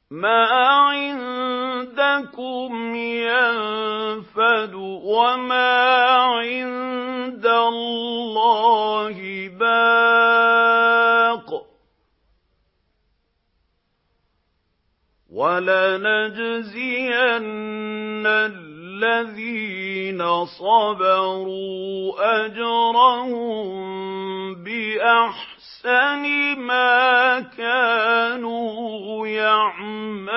مَا عِندَكُمْ يَنفَدُ ۖ وَمَا عِندَ اللَّهِ بَاقٍ ۗ وَلَنَجْزِيَنَّ الَّذِينَ صَبَرُوا أَجْرَهُم بِأَحْسَنِ مَا كَانُوا يَعْمَلُونَ